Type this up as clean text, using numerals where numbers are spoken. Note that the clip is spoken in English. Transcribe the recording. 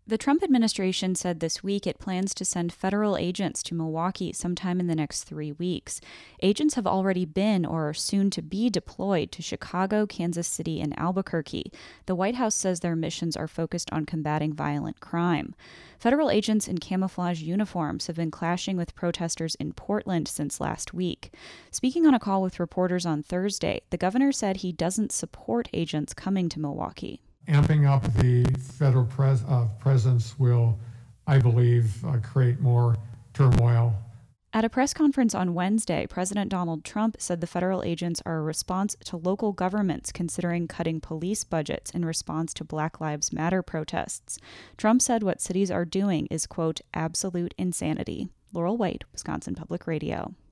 The Trump administration said this week it plans to send federal agents to Milwaukee sometime in the next 3 weeks. Agents have already been or are soon to be deployed to Chicago, Kansas City, and Albuquerque. The White House says their missions are focused on combating violent crime. Federal agents in camouflage uniforms have been clashing with protesters in Portland since last week. Speaking on a call with reporters on Thursday, the governor said he doesn't support agents coming to Milwaukee. Amping up the federal presence will, I believe, create more turmoil. At a press conference on Wednesday, President Donald Trump said the federal agents are a response to local governments considering cutting police budgets in response to Black Lives Matter protests. Trump said what cities are doing is, quote, absolute insanity. Laurel White, Wisconsin Public Radio.